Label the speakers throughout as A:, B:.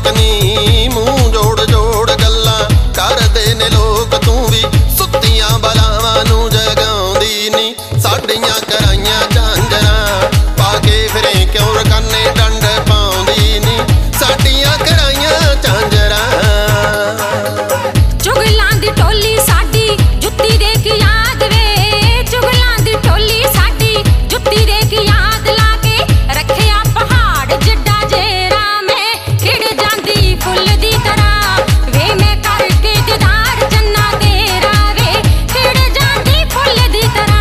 A: ਲੋਕ ਨੀ ਮੂੰਹ ਜੋੜ ਜੋੜ ਗੱਲਾਂ ਕਰਦੇ ਨੇ ਲੋਕ। ਤੂੰ ਵੀ ਸੁੱਤੀਆਂ ਬਲਾਵਾਂ ਨੂੰ ਜਗਾਉਂਦੀ ਨੀ। ਸਾਡੀਆਂ ਕਰਾਈਆਂ ਝਾਂਜਰਾਂ ਪਾ ਕੇ ਫਿਰੇ ਕਿਉਂ ਰਕਾਨੇ ਡੰਡ ਪਾਉਂਦੀ ਨੀ। ਸਾਡੀਆਂ ਕਰਾਈਆਂ ਝਾਂਜਰਾਂ।
B: ਚੁਗਲਾਂ ਦੀ ਟੋਲੀ ਸਾਡੀ ਜੁੱਤੀ ਦੇ ਕੇ ਯਾਦ ਵੇ। ਚੁਗਲਾਂ ਦੀ ਟੋਲੀ ਸਾਡੀ ਜੁੱਤੀ ਦੇ ਕੇ ਯਾਦ ਲਾ ਕੇ ਰੱਖਿਆ ਪਹਾੜ ਜਿੱਡਾ ਜੇਰਾ। ਮੈਂ ਖਿੜ ਜਾਂਦੀ ਫੁੱਲ ਦੀ ਤਰ੍ਹਾਂ ਵੇ ਮੈਂ ਕਰਕੇ ਦੀਦਾਰ ਚੰਨਾ ਤੇਰਾ ਵੇ। ਖਿੜ ਜਾਂਦੀ ਫੁੱਲ ਦੀ ਤਰ੍ਹਾਂ।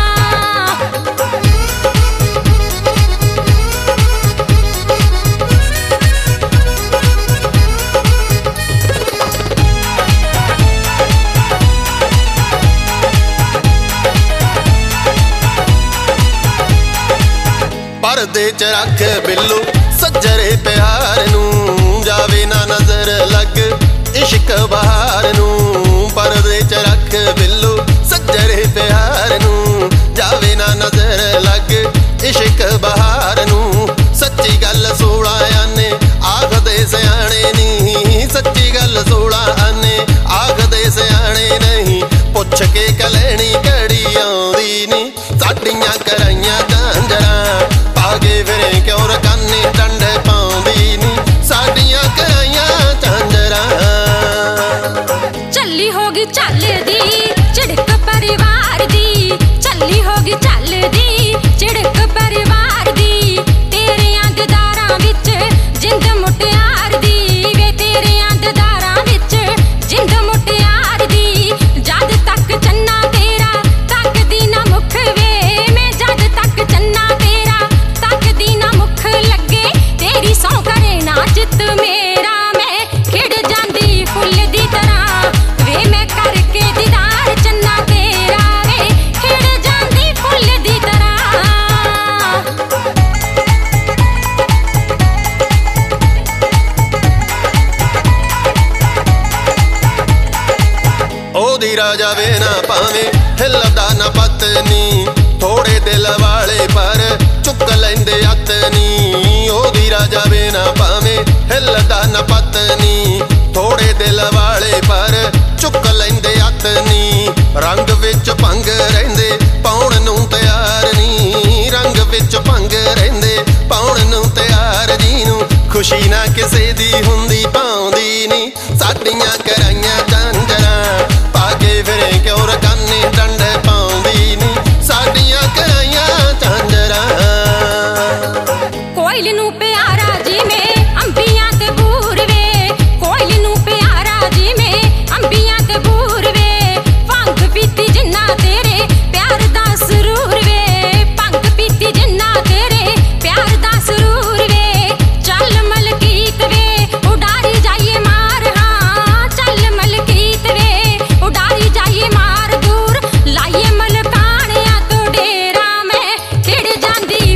A: ਪਰਦੇ ਚ ਰੱਖ ਬਿੱਲੂ ਸੱਜਰੇ ਪਿਆਰ ਨੂੰ ਜਾਵੇ ਨਾ ਨਜ਼ਰ ਲੱਗ ਇਸ਼ਕ ਬਹਾਰ ਨੂੰ। ਪਰਦੇ ਚ ਰੱਖ ਬਿੱਲੂ ਸੱਜਰੇ ਪਿਆਰ ਨੂੰ ਜਾਵੇ ਨਾ ਨਜ਼ਰ ਲੱਗ ਇਸ਼ਕ ਬਹਾਰ ਨੂੰ। ਸੱਚੀ ਗੱਲ 16 ਆਨੇ ਆਖਦੇ ਸਿਆਣੇ ਨਹੀਂ। ਸੱਚੀ ਗੱਲ 16 ਆਨੇ ਆਖਦੇ ਸਿਆਣੇ ਨਹੀਂ। ਪੁੱਛ ਕੇ ਕਲੈਣੀ ਘੜੀ ਆਉਂਦੀ ਨੀ। ਸਾਡੀਆਂ ਕਰਾਈਆਂ ਝਾਂਜਰਾਂ ਪਾ ਕੇ ਫਿਰੇ ਕਿਉਂ ਰਕਾਨੇ ਡੰਡ ਪਾਉਂਦੀ ਨੀ। ਸਾਡੀਆਂ ਕਰਾਈਆਂ ਝਾਂਜਰਾਂ।
B: ਚੱਲੀ ਹੋ ਗਈ ਚੱਲਦੀ ਝਿੜਕ ਪਰਿਵਾਰ ਦੀ। ਚੱਲੀ ਹੋ ਗਈ ਚੱਲਦੀ ਝਿੜਕ ਪਰਿਵਾਰ ਦੀ। ਤੇਰਿਆਂ ਦਿਦਾਰਾਂ ਵਿੱਚ ਜਿੰਦ ਮੁਟਿਆਰ ਦੀ ਵੇ। ਤੇਰਿਆਂ ਦਿਦਾਰਾਂ ਵਿੱਚ ਜਿੰਦ ਮੁਟਿਆਰ ਦੀ। ਜਦ ਤੱਕ ਚੰਨਾ ਤੇਰਾ ਤੱਕਦੀ ਨਾ ਮੁਖ ਵੇ ਮੈਂ। ਜਦ ਤੱਕ ਚੰਨਾ ਤੇਰਾ ਤੱਕਦੀ ਨਾ ਮੁਖ ਲੱਗੇ ਤੇਰੀ ਸਹੁੰ ਕਰੇ ਨਾ ਚਿੱਤ ਮੇਰਾ। ਮੈਂ ਖਿੜ ਜਾਂਦੀ ਫੁੱਲ ਦੀ ਤਰ੍ਹਾਂ ਵੇ ਮੈਂ ਕਰਕੇ ਦੀਦਾਰ ਚੰਨਾ ਤੇਰਾ ਵੇ। ਖਿੜ ਜਾਂਦੀ ਫੁੱਲ ਦੀ ਤਰ੍ਹਾਂ।
A: ਉਹਦੀ ਰਾਜਾ ਵੇ ਨਾ ਭਾਵੇਂ ਹਿੱਲਦਾ ਨਾ ਪਤਨੀ। ਥੋੜੇ ਦਿਲ ਵਾਲੇ ਪਰ ਚੁੱਕ ਲੈਂਦੇ ਹੱਥ ਨੀ। ਉਹਦੀ ਰਾਜਾ ਵੇ ਨਾ ਭਾਵੇਂ ਹਿੱਲਦਾ ਨਾ ਪਤਨੀ। ਥੋੜੇ ਦਿਲ ਵਾਲੇ ਪਰ ਚੁੱਕ ਲੈਂਦੇ ਹੱਥ ਨੀ। ਰੰਗ ਵਿੱਚ ਭੰਗ ਰਹਿੰਦੇ ਪਾਉਣ ਨੂੰ ਤਿਆਰ ਨੀ। ਰੰਗ ਵਿੱਚ ਭੰਗ ਰਹਿੰਦੇ ਪਾਉਣ ਨੂੰ ਤਿਆਰ ਜੀ ਨੂੰ। ਖੁਸ਼ੀ ਨਾ ਕਿਸੇ ਦੀ ਹੁੰਦੀ ਪਾਉਂਦੀ ਨੀ। ਸਾਡੀਆਂ ਕਰਾਈਆਂ ਝਾਂਜਰਾਂ ਪਾ ਕੇ ਫਿਰੇ ਕਿਉਂ ਰਕਾਨੇ ਡੰਡ ਪਾਉਂਦੀ ਨੀ। ਸਾਡੀਆਂ ਕਰਾਈਆਂ ਝਾਂਜਰਾਂ।
B: ਕੋਇਲ ਨੂੰ ਪਿਆਰਾ ਜਿਵੇਂ ਅੰਬੀਆਂ ਤੇ ਬੂਰ ਵੇ। ਕੋਇਲ ਨੂੰ ਪਿਆਰਾ ਜਿਵੇਂ ਅੰਬੀਆਂ ਤੇ ਬੂਰ ਵੇ। ਭੰਗ ਪੀਤੀ ਜਿੰਨਾ ਤੇਰੇ ਪਿਆਰ ਦਾ ਸਰੂਰ ਵੇ। ਭੰਗ ਪੀਤੀ ਜਿੰਨਾ ਤੇਰੇ ਪਿਆਰ ਦਾ ਸਰੂਰ ਵੇ। ਚੱਲ ਮਲਕੀਤ ਵੇ ਉਡਾਰੀ ਜਾਈਏ ਮਾਰ। ਹਾਂ ਚੱਲ ਮਲਕੀਤ ਵੇ ਉਡਾਰੀ ਜਾਈਏ ਮਾਰ। ਦੂਰ ਲਾਈਏ ਮਲਕਾਣਿਆਂ ਤੋਂ ਡੇਰਾ। ਮੈਂ ਖਿੜ ਜਾਂਦੀ